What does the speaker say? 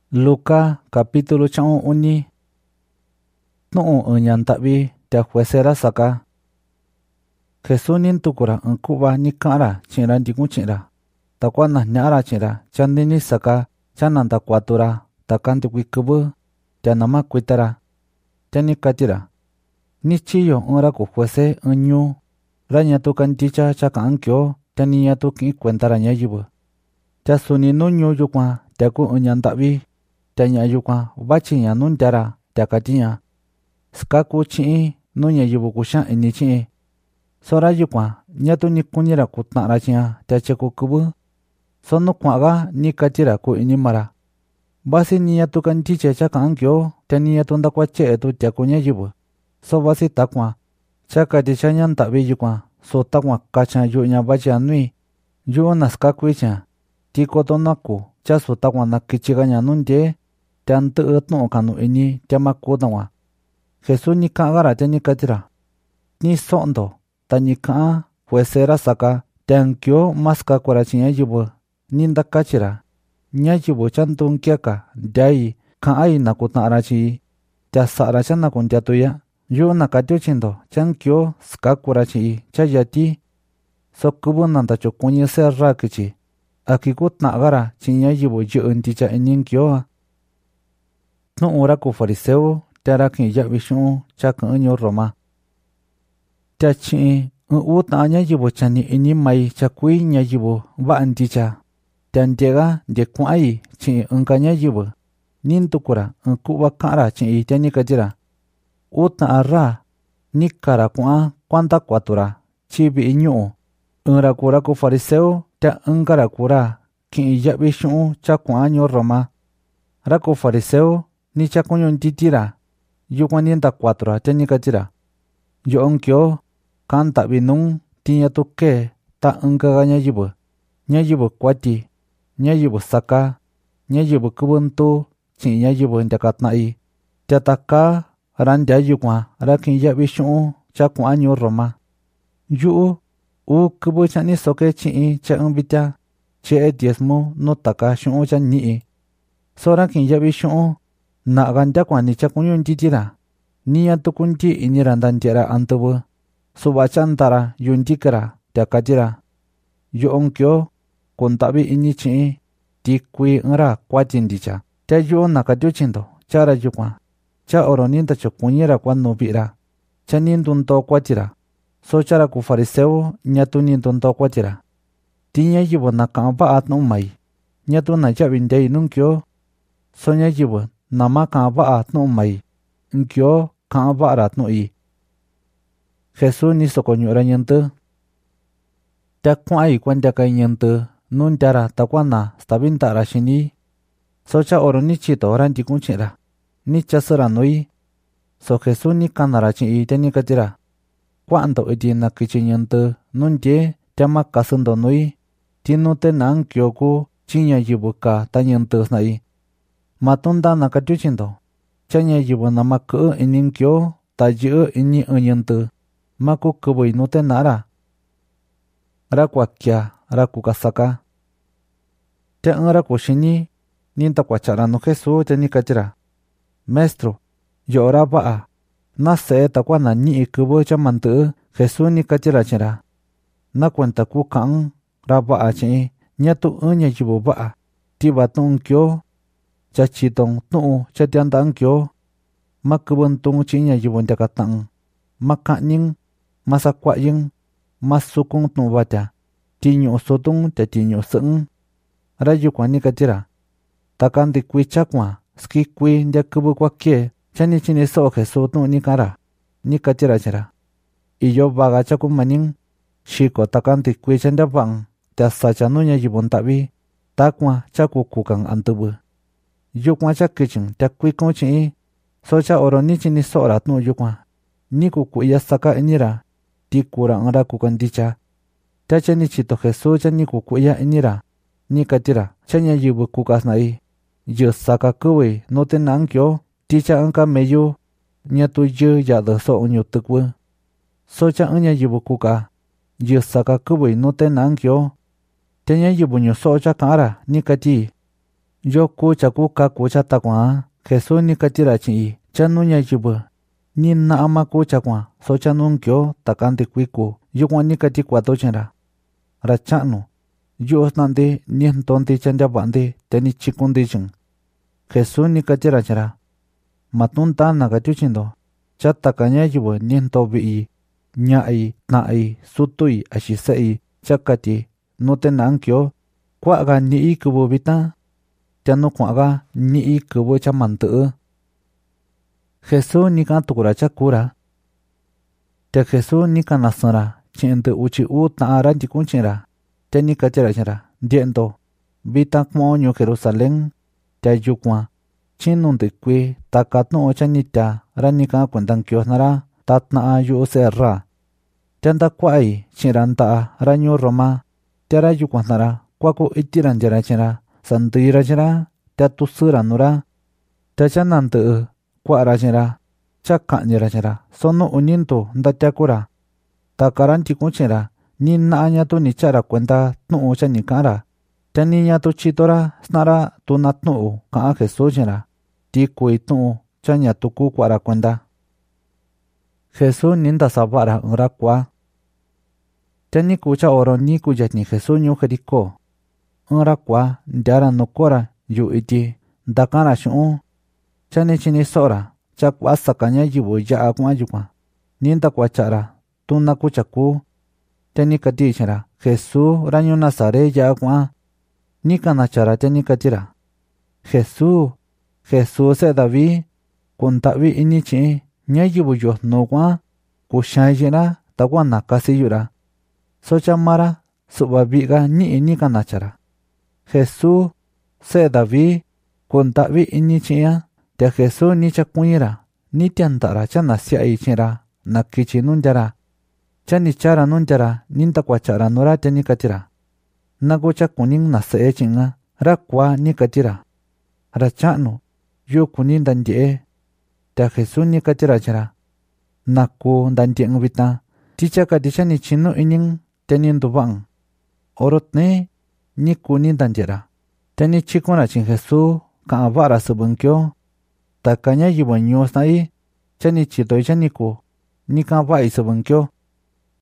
Luka capítulo cha'un uni. Nu'u ñanta'vi tia juecera saka. Jesús nintukura ku'va ni ka'ra chi'ra ndikun chi'ra. Takua najña'ra chi'ra chandini saka chananta kuatura takandikui kɨvɨ tia nama kuitara. Tia ni katira. Ni chiyo ra ku juece ñuu ra ñatu kanticha cha ka'an kyo tia ni ñatu ki'in kuentara ñayɨvɨ. Tia suni nu ñuu yukuan tia ku ñanta'vi. Tia ña'a yukuan vachiña nu ntiara tia katiña. Skaku chi'in nu ñayɨvɨ kuxa'an ini chi'in. Sora yukuan ñatu ni kunira kuta'ra chi'an tia cheku kɨvɨ. So nu kua'ga ni katira ku inimara. Vasi ni ñatu kantiche cha ka'an kyo tia ni ñatu ndakuache'etu tiaku ñayɨvɨ. So vasi takuan cha katicha ñanta'vi yukuan so takuan kachan yu'uña vachi'a nui. Yu'u na skakui chi'an. Ti koto naku cha so takuan nakichigaña nu ntie tia ntɨ'ɨ tu'u ka'nu ini tia maku takuan. Jesús ni ka'an‑gara tia ni katira. Ni so'ndo ta ni ka'an juecera saka tia nkyo maskakura chi ñayɨvɨ ni ndakachira. Ñayɨvɨ cha ntunkiaka ntiai ka'ai nakuta'ra chi'i tia sa'ra cha nakuntiatuya. Yu'u nakatiu chindo cha nkyo skakura chi'i cha yati. So kɨvɨ nantachukúñi se'e rakichi aki kuta'agara chi ñayɨvɨ yɨ'ɨ nticha ini nkyoa. Nu'u ra ku fariseu tia ra ki'in ya'vi xu'un cha kɨ'ɨn ñuu Roma. Tia chi'in uu ta'an ñayɨvɨ chani ini mai cha kui ñayɨvɨ va'a nticha. Tia ntiega ntie kua'ai chi'in ɨnka ñayɨvɨ. Ni ntukura ku'va ka'ra chi'i tia ni katira. Ta'an ra ni kara kua'an kuanta kuatura chi vi'i ñu'u. Ɨɨnra kura ku fariseu tia ɨnkara kura ki'in ya'vi xu'un cha kua'an ñuu Roma. Ra ku fariseu ni chakuñu ntitira. Yukuan ni ndakuatura tia ni katira. Yo'o nkyo ka'an nta'vi nuun ti ñatu kee ta ɨnkaga ñayɨvɨ. Ñayɨvɨ kuati, ñayɨvɨ saka, ñayɨvɨ kɨvɨ ntuu chi'in ñayɨvɨ ntiakatna'i. Tia taka ra ntia yukuan ra ki'in ya'vi xu'un cha kua'an ñuu Roma. Yu'u kɨvɨ cha'ni soke chi'in cha ɨɨn vitya che'e diezmu nu taka xu'un cha ni'i. So ra ki'in ya'vi xu'un na'ga ntiakuan ni chakuñu ntitira. Ni ñatu kunti inira nda nti'ara antɨvɨ. Su'va cha ndara yuntikara tia katira. Yo'o nkyo kunta'vi ini chi'in ti kui ɨɨnra kuati nticha. Tia yu'u nakatiu chindo chara yukuan cha oro ni ntachukuñira kuanuvi'ra cha ni nduntoo kuatira. So chara ku fariseu ñatu ni nduntoo kuatira. Ti ñayɨvɨ naka'an va'a tu'un mai ñatu na ya'vi ntiai nu nkyo. So ñayɨvɨ nama ka'an va'a tu'un mai nkyo ka'an va'ara tu'un'i. Jesús ni sokoñu'ura ñɨntɨ. Tia kua'ai kuantiakai ñɨntɨ nu ntiara takua na stavi nta'ra xini. So cha oro ni chito ra ntikun chi'ra ni chasɨra nui. So Jesús ni kanara chi'i tia ni katira. Kua'ndo iti nakichi ñɨntɨ nu ntie tia makasɨndo nui. Ti nute na'a nkyo ku chi ñayɨvɨ ka ta ñɨntɨ sna'i. Matunda nakatiu chindo cha ñayɨvɨ nama kɨ'ɨ ini nkyo ta yɨ'ɨ ini ɨɨn ñɨntɨ maku kɨvɨi nute na'ra. Ra kuakia ra kukasaka. Tia ɨɨnra kuxini ni ntakuacha'ra nu Jesús tia ni katira. Maestro, yo'o ra va'a. Nase'e takua na ni'i kɨvɨ cha mantɨ'ɨ. Jesús ni katira chi'ra. Na kuenta ku ka'an ra va'a chi'in ñatu ɨɨn ñayɨvɨ va'a. Tiva tu'un nkyo cha chiton tu'un cha tia nda'a nkyo. Ma kɨvɨ ntuun chi'in ñayɨvɨ ntiakata'an. Ma ka'ñɨn, ma sakua'yɨn, ma sukun tu'un vatya. Ti ñu'u sutun tia ti ñu'u sɨ'ɨn. Ra yukuan ni katira. Taka ndikui chakuan skikui ntia kɨvɨ kuakie cha ni chini so'o Jesús tu'un ni ka'anra. Ni katira chi'ra. Iyo vaga cha kumañɨn. Xiko taka ndikui cha ntiava'an tia sacha nu ñayɨvɨ nta'vi. Takuan cha kukukan antɨvɨ. Yukuan cha kichɨn tia kuikun chi'in. So cha oro ni chini so'ora tu'un yukuan. Ni kuku'ya saka inira. Ti kura ɨɨnra kuka nticha. Tia cha ni chito Jesús cha ni kuku'ya inira. Ni katira cha ñayɨvɨ kuka sna'i. Yɨ saka kɨvɨi nute na'a nkyo. Ti cha ɨɨn camellu ñatu yɨ ya'dɨ so'o ñutɨkvɨ. So cha ɨɨn ñayɨvɨ kuka yɨ saka kɨvɨi nute na'a nkyo. Tia ñayɨvɨ ñuso'o cha ka'anra ni kati. Yoku chaku kaku chatakwa Jesús ni katira chi chanunya jibu. Ni naama ku chakwa so chanunkyo takante kuiku yukwa ni kati kwato chenra. Rachanu. Yus nante ni ntonte chanja bande teni chikundi ching. Jesús ni katira chera. Matunta nagatiu chindo. Chatakanya jibu ni ntobi nyai, nai, sutui, ashisei, chakati, note nankyo, kwaga ni kubo bita. Chanu kwaga ni kubo chamantu. Jesús ni kantukura chakura. Te Jesús ni kanasara, chinte uchi taara jikunchira. Te ni katira chira, diendo. Bita kmoonyo Jerusalén, te yukwa. Chinunde kwe, takatno ochanita, ranika kwendankyo nara, tatna yu serra. Tenda kwai, chiranta, ranyo Roma. Tera yukwa nara, kwako itiranjara chira, santira chira, te tusura nura. Te chanante kwara chira, chakanyara chira, sono uninto ndatyakura. Takaranti kuchira, ni naanya tu ni chara kwenda tnu chanikara. Te niña tu chitora, snara tu natnu kaa Jesús chira. Ti kui tnu chanya tuku kwara kwenda. Jesús ninda sabara ura kwa. Te ni kucha oro ni kuyatni Jesús nyu Jericó. Ura kwa, ndiara nukora yu iti, ndakara shuu. Chani chini sora, chakwa sakanya jibu yaa kwa yukwa. Ninda kwa chara, tuna kuchaku. Teni kati chara, Jesús ranyo Nazaret yaa kwa. Nika na chara teni katira. Jesús, Jesús e David, kuntavi ini chi, nya jibu yo no kwa. Kushayira, takwa nakasi yura. Socha mara, subabiga ni nika na chara. Jesús, se David, kuntavi ini chiya. Te Jesús ni chakunyira, ni tiantara chana siya ichira, nakichi nunjara. Chani chara nunjara, ninta kwa chara nura te ni katira. Nago chakuning na se chinga, rakwa ni katira. Rachanu, yu kunin dandie. Te Jesús ni katira chara. Naku dandie ngvita, ticha kadisha ni chinu ining tenin dubang. Orotne, ni kunin dandira. Teni chikuna chin Jesús, ka avara subunkyo. Takanya yibanyos nai, chani chitoy chaniku, ni ka vai subunkyo.